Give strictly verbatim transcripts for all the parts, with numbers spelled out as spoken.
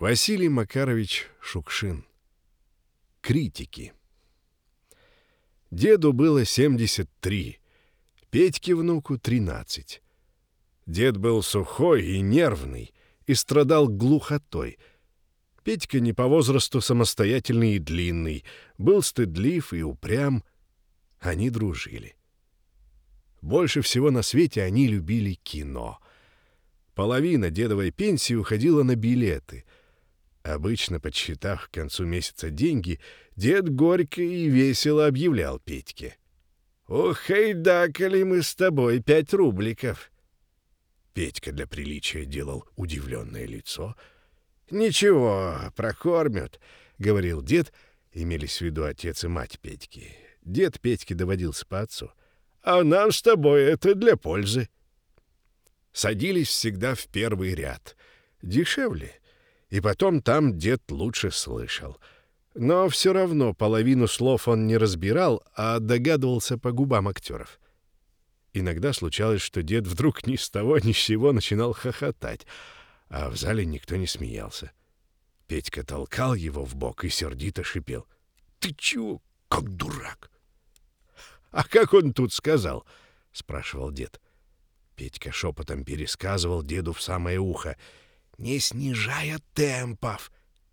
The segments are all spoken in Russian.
Василий Макарович Шукшин. Критики. Деду было семьдесят три, Петьке внуку тринадцать. Дед был сухой и нервный и страдал глухотой. Петька не по возрасту самостоятельный и длинный, был стыдлив и упрям. Они дружили. Больше всего на свете они любили кино. Половина дедовой пенсии уходила на билеты. Обычно, подсчитав к концу месяца деньги, дед горько и весело объявлял Петьке: «Ухайдакали мы с тобой пять рубликов». Петька для приличия делал удивленное лицо. «Ничего, прокормят», — говорил дед, имелись в виду отец и мать Петьки. Дед Петьке доводился по отцу. «А нам с тобой это для пользы». Садились всегда в первый ряд. Дешевле. И потом там дед лучше слышал. Но все равно половину слов он не разбирал, а догадывался по губам актеров. Иногда случалось, что дед вдруг ни с того ни с сего начинал хохотать, а в зале никто не смеялся. Петька толкал его в бок и сердито шипел: «Ты чего, как дурак?» «А как он тут сказал?» — спрашивал дед. Петька шепотом пересказывал деду в самое ухо: «Не снижая темпов».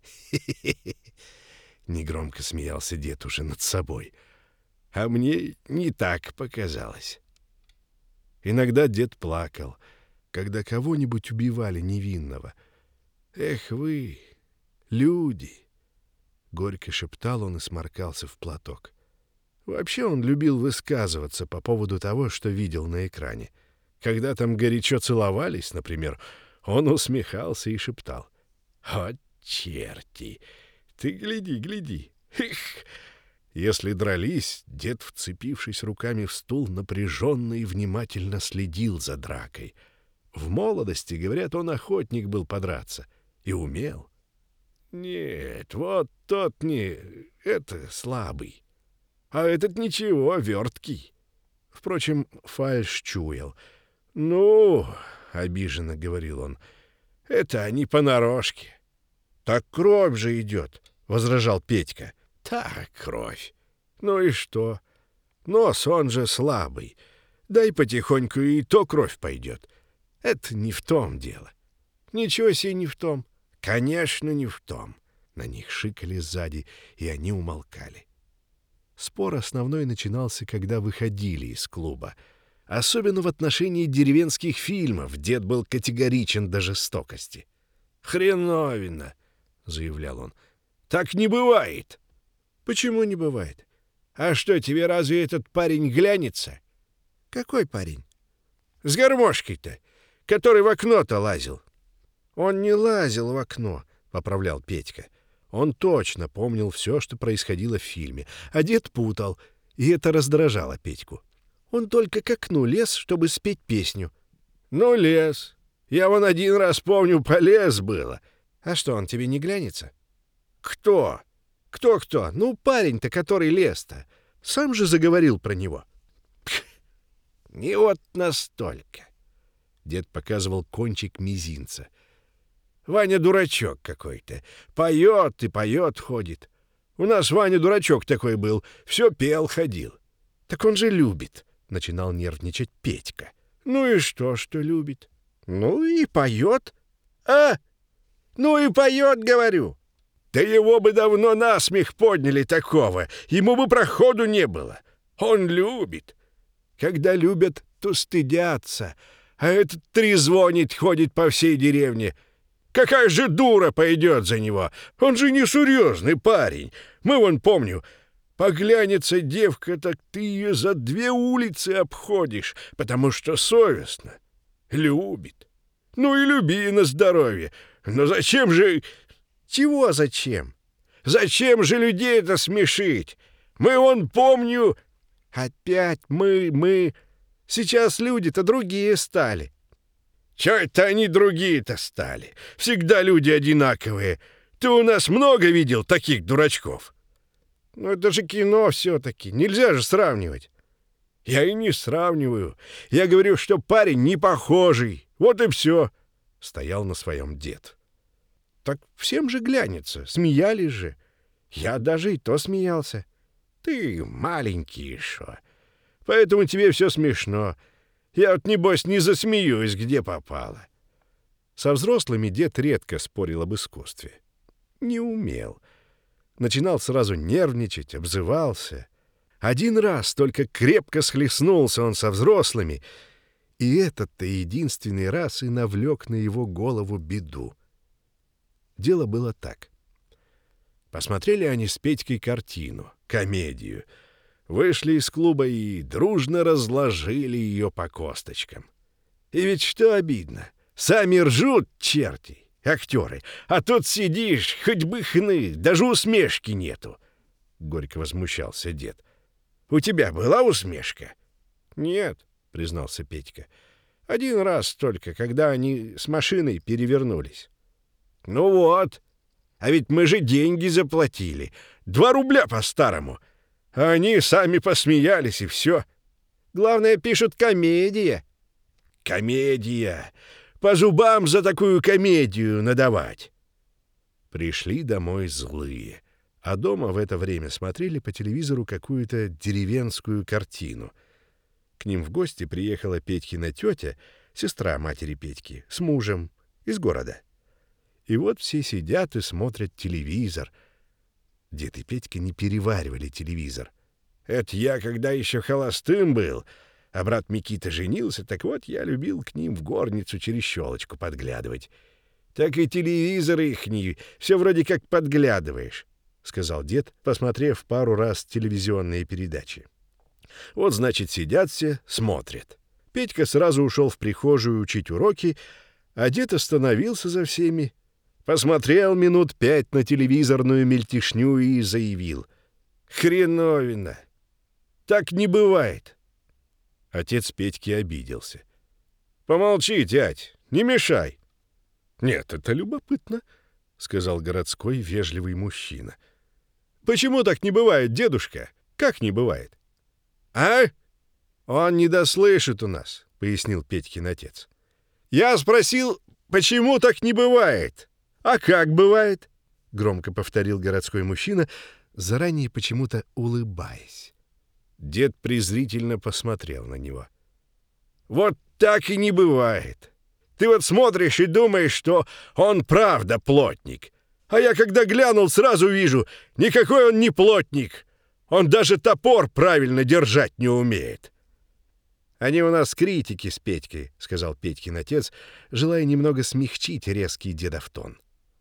Негромко смеялся дед уже над собой. А мне не так показалось. Иногда дед плакал, когда кого-нибудь убивали невинного. «Эх вы, люди!» — горько шептал он и сморкался в платок. Вообще он любил высказываться по поводу того, что видел на экране. Когда там горячо целовались, например, он усмехался и шептал: «О, черти! Ты гляди, гляди! Эх!» Если дрались, дед, вцепившись руками в стул, напряженно и внимательно следил за дракой. В молодости, говорят, он охотник был подраться и умел. Нет, вот тот не... это слабый. А этот ничего, верткий. Впрочем, фальшь чуял. «Ну, — обиженно говорил он, — это они понарошке». «Так кровь же идет, — возражал Петька. «Так, кровь. Ну и что? Нос, он же слабый. Дай потихоньку, и то кровь пойдет. Это не в том дело». «Ничего себе не в том». «Конечно, не в том». На них шикали сзади, и они умолкали. Спор основной начинался, когда выходили из клуба. Особенно в отношении деревенских фильмов дед был категоричен до жестокости. «Хреновина!» — заявлял он. «Так не бывает!» «Почему не бывает? А что, тебе разве этот парень глянется?» «Какой парень?» «С гармошкой-то, который в окно-то лазил». «Он не лазил в окно», — поправлял Петька. Он точно помнил все, что происходило в фильме, а дед путал, и это раздражало Петьку. Он только к окну лез, чтобы спеть песню. «Ну, лез. Я вон один раз помню, полез было». «А что, он тебе не глянется?» «Кто? Кто-кто? Ну, парень-то, который лез-то. Сам же заговорил про него». «Не вот настолько». Дед показывал кончик мизинца. «Ваня дурачок какой-то. Поет и поет ходит. У нас Ваня дурачок такой был. Все пел, ходил». «Так он же любит», — начинал нервничать Петька. «Ну и что, что любит? Ну и поет. А? Ну и поет, говорю». «Да его бы давно насмех подняли такого. Ему бы проходу не было. Он любит. Когда любят, то стыдятся. А этот трезвонит, ходит по всей деревне. Какая же дура пойдет за него? Он же не серьезный парень. Мы вон, помню, поглянется девка, так ты ее за две улицы обходишь, потому что совестно. Любит. Ну и люби на здоровье. Но зачем же...» «Чего зачем? Зачем же людей это смешить? Мы вон, помню...» «Опять мы, мы... Сейчас люди-то другие стали». «Чё это они другие-то стали? Всегда люди одинаковые. Ты у нас много видел таких дурачков?» «Ну это же кино все-таки. Нельзя же сравнивать». «Я и не сравниваю. Я говорю, что парень не похожий. Вот и все», — стоял на своем дед. так всем же глянется, смеялись же. Я даже и то смеялся. Ты маленький шо, поэтому тебе все смешно. Я вот, небось, не засмеюсь, где попало. Со взрослыми дед редко спорил об искусстве. Не умел. Начинал сразу нервничать, обзывался. Один раз только крепко схлестнулся он со взрослыми, и этот-то единственный раз и навлек на его голову беду. Дело было так. Посмотрели они с Петькой картину, комедию, вышли из клуба и дружно разложили ее по косточкам. И ведь что обидно, сами ржут черти, актеры, а тут сидишь, хоть бы хны, даже усмешки нету. Горько возмущался дед. У тебя была усмешка? Нет, признался Петька. Один раз только, когда они с машиной перевернулись. Ну вот, а ведь мы же деньги заплатили. Два рубля по-старому. А они сами посмеялись, и все. Главное, пишут комедия. Комедия. По зубам за такую комедию надавать. Пришли домой злые. А дома в это время смотрели по телевизору какую-то деревенскую картину. К ним в гости приехала Петькина тетя, сестра матери Петьки, с мужем, из города. И вот все сидят и смотрят телевизор. Дед и Петька не переваривали телевизор. Это я, когда еще холостым был, а брат Микита женился, так вот я любил к ним в горницу через щелочку подглядывать. Так и телевизор ихний, все вроде как подглядываешь, — сказал дед, посмотрев пару раз телевизионные передачи. Вот, значит, сидят все, смотрят. Петька сразу ушел в прихожую учить уроки, а дед остановился за всеми, посмотрел минут пять на телевизорную мельтешню и заявил: «Хреновина! Так не бывает!» Отец Петьки обиделся. «Помолчи, дядь, не мешай!» «Нет, это любопытно», — сказал городской вежливый мужчина. «Почему так не бывает, дедушка? Как не бывает?» «А? Он не дослышит у нас», — пояснил Петькин отец. «Я спросил, почему так не бывает? А как бывает?» — громко повторил городской мужчина, заранее почему-то улыбаясь. Дед презрительно посмотрел на него. «Вот так и не бывает. Ты вот смотришь и думаешь, что он правда плотник. А я, когда глянул, сразу вижу, никакой он не плотник. Он даже топор правильно держать не умеет». «Они у нас критики с Петькой», — сказал Петькин отец, желая немного смягчить резкий дедов тон.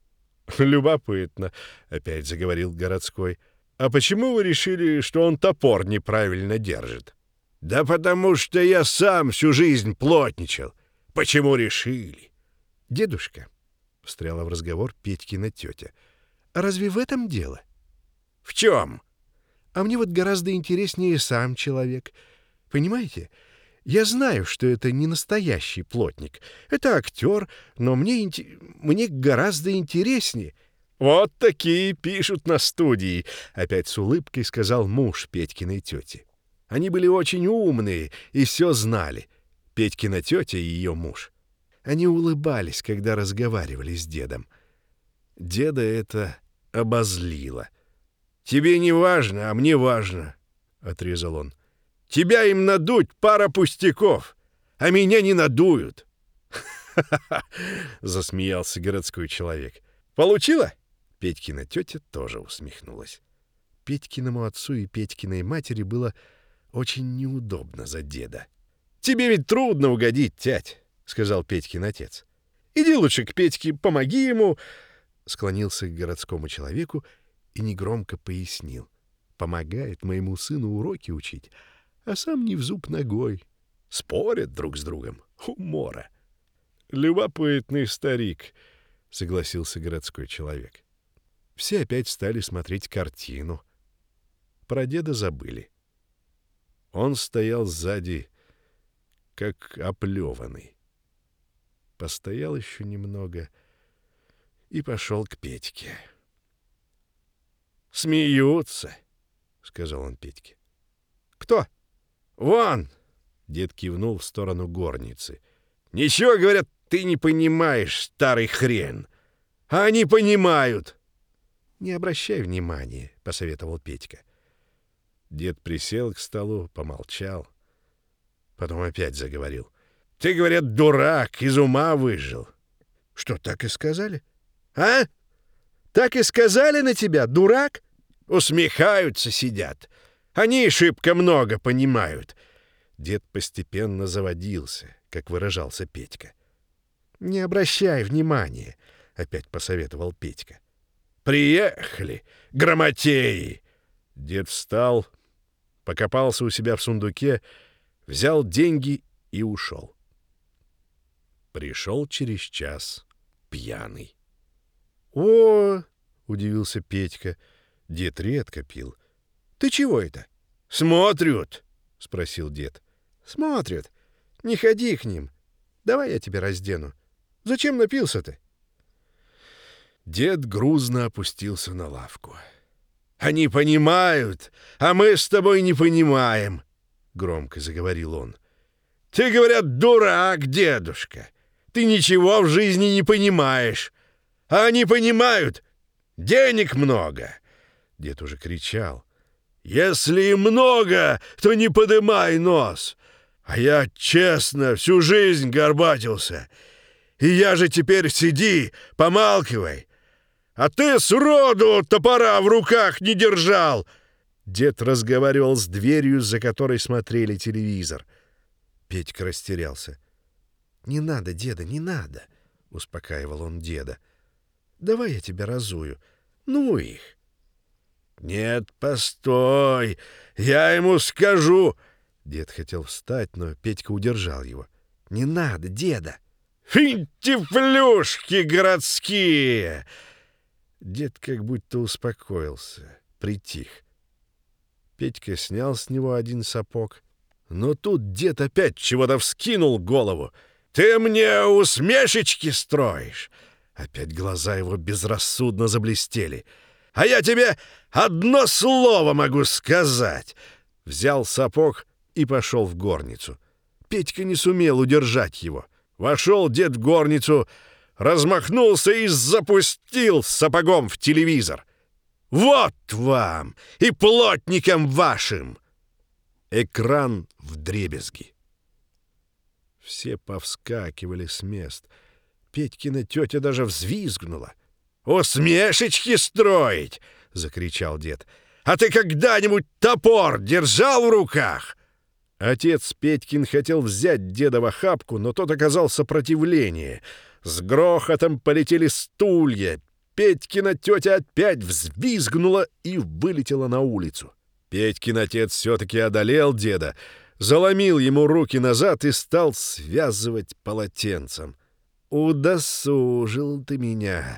«Любопытно», — опять заговорил городской. «А почему вы решили, что он топор неправильно держит?» «Да потому что я сам всю жизнь плотничал. Почему решили?» «Дедушка», — встряла в разговор Петькина тетя, — «а разве в этом дело?» «В чем?» «А мне вот гораздо интереснее сам человек. Понимаете, я знаю, что это не настоящий плотник. Это актер, но мне, мне гораздо интереснее». «Вот такие пишут на студии», — опять с улыбкой сказал муж Петькиной тети. Они были очень умные и все знали. Петькина тетя и ее муж. Они улыбались, когда разговаривали с дедом. Деда это обозлило. «Тебе не важно, а мне важно», — отрезал он. «Тебя им надуть пара пустяков, а меня не надуют». «Ха-ха-ха!» — засмеялся городской человек. «Получила?» Петькина тетя тоже усмехнулась. Петькиному отцу и Петькиной матери было очень неудобно за деда. «Тебе ведь трудно угодить, тять», — сказал Петькин отец. «Иди лучше к Петьке, помоги ему», — склонился к городскому человеку и негромко пояснил. «Помогает моему сыну уроки учить, а сам не в зуб ногой. Спорят друг с другом. Умора». «Любопытный старик», — согласился городской человек. Все опять стали смотреть картину. Про деда забыли. Он стоял сзади, как оплеванный. Постоял еще немного и пошел к Петьке. «Смеются», — сказал он Петьке. «Кто?» «Вон!» — дед кивнул в сторону горницы. «Ничего, говорят, ты не понимаешь, старый хрен. А они понимают. Не обращай внимания, — посоветовал Петька. Дед присел к столу, помолчал. Потом опять заговорил. Ты, говорят, дурак, из ума выжил. Что, так и сказали? А? Так и сказали на тебя, дурак? Усмехаются, сидят. Они шибко много понимают. Дед постепенно заводился, как выражался Петька. Не обращай внимания, — опять посоветовал Петька. Приехали, грамотеи. Дед встал, покопался у себя в сундуке, взял деньги и ушел. Пришел через час пьяный. — О! — удивился Петька. Дед редко пил. — Ты чего это? — Смотрят, — спросил дед. — Смотрят. Не ходи к ним. Давай я тебя раздену. Зачем напился-то? Дед грузно опустился на лавку. — Они понимают, а мы с тобой не понимаем, — громко заговорил он. — Ты, говорят, дурак, дедушка. Ты ничего в жизни не понимаешь. А они понимают. Денег много. Дед уже кричал. Если и много, то не подымай нос. А я честно всю жизнь горбатился. И я же теперь сиди, помалкивай. А ты сроду топора в руках не держал. Дед разговаривал с дверью, за которой смотрели телевизор. Петька растерялся. «Не надо, деда, не надо», — успокаивал он деда. «Давай я тебя разую. Ну их». «Нет, постой, я ему скажу». Дед хотел встать, но Петька удержал его. «Не надо, деда». «Финтифлюшки городские!» Дед как будто успокоился, притих. Петька снял с него один сапог, но тут дед опять чего-то вскинул голову. «Ты мне усмешечки строишь?» Опять глаза его безрассудно заблестели. «А я тебе одно слово могу сказать!» Взял сапог и пошел в горницу. Петька не сумел удержать его. Вошел дед в горницу, размахнулся и запустил сапогом в телевизор. «Вот вам и плотникам вашим!» Экран вдребезги. Все повскакивали с мест. Петькина тетя даже взвизгнула. «Усмешечки строить!» — закричал дед. «А ты когда-нибудь топор держал в руках?» Отец Петькин хотел взять деда в охапку, но тот оказал сопротивление. С грохотом полетели стулья. Петькина тетя опять взвизгнула и вылетела на улицу. Петькин отец все-таки одолел деда, заломил ему руки назад и стал связывать полотенцем. «Удосужил ты меня!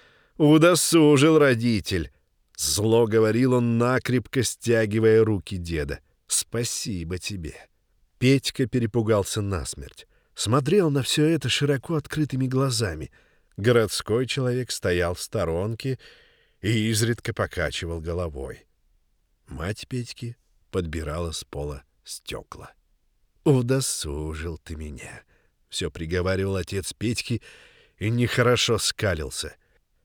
Удосужил, родитель!» Зло говорил он, накрепко стягивая руки деда. «Спасибо тебе!» Петька перепугался насмерть. Смотрел на все это широко открытыми глазами. Городской человек стоял в сторонке и изредка покачивал головой. Мать Петьки подбирала с пола стекла. «Удосужил ты меня!» — все приговаривал отец Петьки и нехорошо скалился.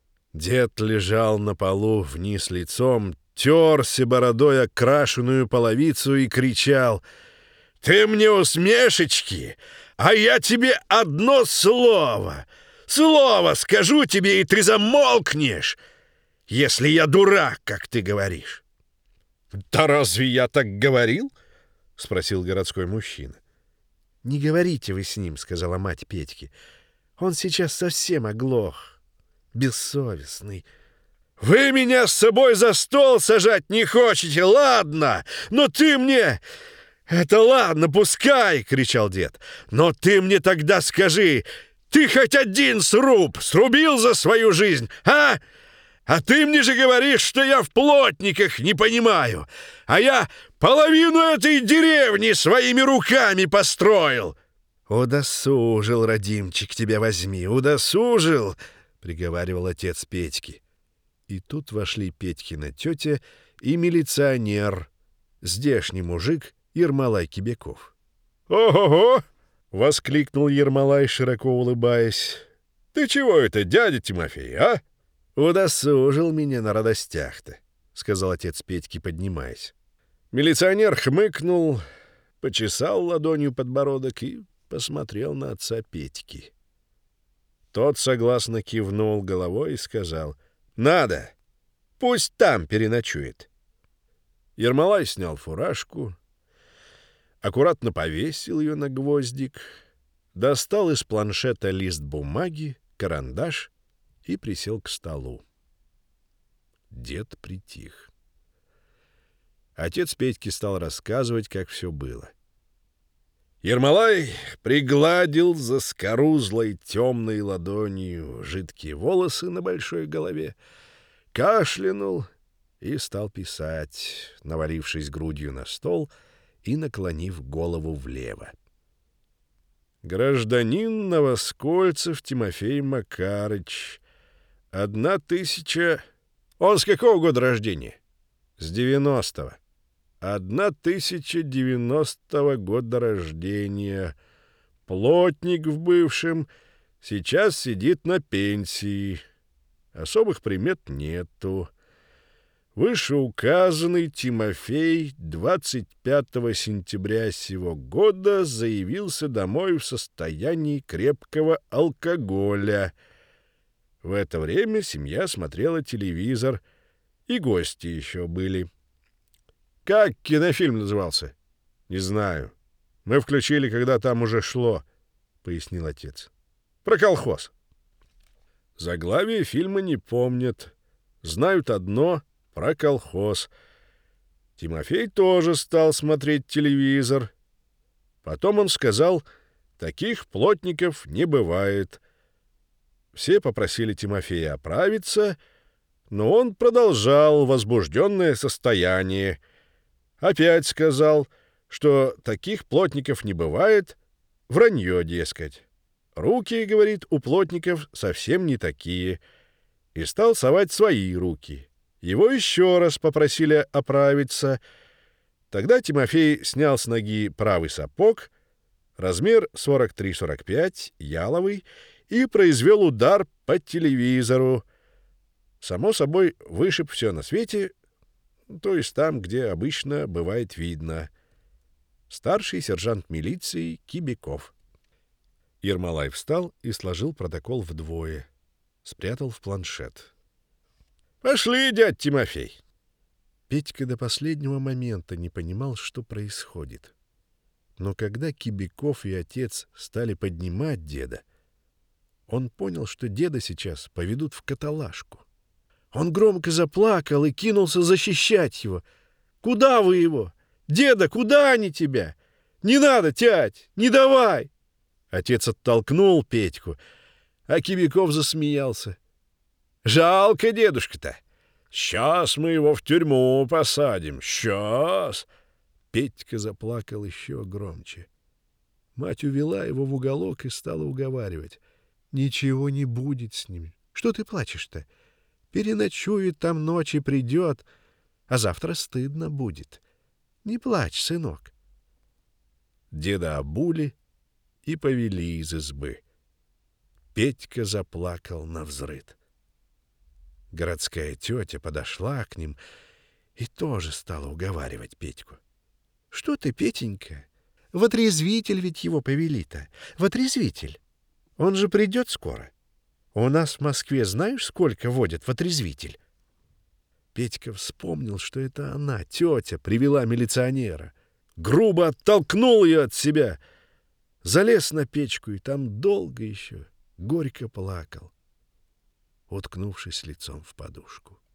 Дед лежал на полу вниз лицом, терся бородой окрашенную половицу и кричал: «Ты мне усмешечки, а я тебе одно слово! Слово скажу тебе, и ты замолкнешь, если я дурак, как ты говоришь!» «Да разве я так говорил?» — спросил городской мужчина. «Не говорите вы с ним», — сказала мать Петьки. «Он сейчас совсем оглох, бессовестный». «Вы меня с собой за стол сажать не хотите, ладно, но ты мне...» «Это ладно, пускай!» — кричал дед. «Но ты мне тогда скажи, ты хоть один сруб срубил за свою жизнь, а? А ты мне же говоришь, что я в плотниках не понимаю, а я половину этой деревни своими руками построил!» «Удосужил, родимчик, тебя возьми, удосужил!» — приговаривал отец Петьки. И тут вошли Петькина тетя и милиционер, здешний мужик Ермолай Кибяков. «Ого-го!» — воскликнул Ермолай, широко улыбаясь. Ты чего это, дядя Тимофей, а? Удосужил меня на радостях-то, — сказал отец Петьки, поднимаясь. Милиционер хмыкнул, почесал ладонью подбородок и посмотрел на отца Петьки. Тот согласно кивнул головой и сказал: «Надо! Пусть там переночует». Ермолай снял фуражку, аккуратно повесил ее на гвоздик, достал из планшета лист бумаги, карандаш и присел к столу. Дед притих. Отец Петьки стал рассказывать, как все было. Ермолай пригладил заскорузлой темной ладонью жидкие волосы на большой голове, кашлянул и стал писать, навалившись грудью на стол и наклонив голову влево. Гражданин Новоскольцев Тимофей Макарыч. Одна тысяча... Он с какого года рождения? С девяностого. Одна тысяча девяностого года рождения. Плотник в бывшем. Сейчас сидит на пенсии. Особых примет нету. Вышеуказанный Тимофей двадцать пятого сентября сего года заявился домой в состоянии крепкого алкоголя. В это время семья смотрела телевизор, и гости еще были. Как кинофильм назывался? Не знаю. Мы включили, когда там уже шло, — пояснил отец. Про колхоз. Заглавие фильма не помнят. Знают одно — про колхоз. Тимофей тоже стал смотреть телевизор. Потом он сказал: таких плотников не бывает. Все попросили Тимофея оправиться, но он продолжал возбужденное состояние. Опять сказал, что таких плотников не бывает, вранье, дескать. Руки, говорит, у плотников совсем не такие. И стал совать свои руки. Его еще раз попросили оправиться. Тогда Тимофей снял с ноги правый сапог, размер сорок три сорок пять, яловый, и произвел удар по телевизору. Само собой, вышиб все на свете, то есть там, где обычно бывает видно. Старший сержант милиции Кибяков. Ермолай встал и сложил протокол вдвое. Спрятал в планшет. «Пошли, дядь Тимофей!» Петька до последнего момента не понимал, что происходит. Но когда Кибяков и отец стали поднимать деда, он понял, что деда сейчас поведут в каталажку. Он громко заплакал и кинулся защищать его. «Куда вы его? Деда, куда они тебя? Не надо, тять, не давай!» Отец оттолкнул Петьку, а Кибяков засмеялся. «Жалко дедушка-то. Сейчас мы его в тюрьму посадим. Сейчас!» Петька заплакал еще громче. Мать увела его в уголок и стала уговаривать. «Ничего не будет с ним. Что ты плачешь-то? Переночует там ночь и придет, а завтра стыдно будет. Не плачь, сынок». Деда обули и повели из избы. Петька заплакал навзрыд. Городская тетя подошла к ним и тоже стала уговаривать Петьку. «Что ты, Петенька? В отрезвитель ведь его повели-то. В отрезвитель. Он же придет скоро. У нас в Москве знаешь, сколько водят в отрезвитель?» Петька вспомнил, что это она, тетя, привела милиционера. Грубо оттолкнул ее от себя. Залез на печку и там долго еще горько плакал, уткнувшись лицом в подушку.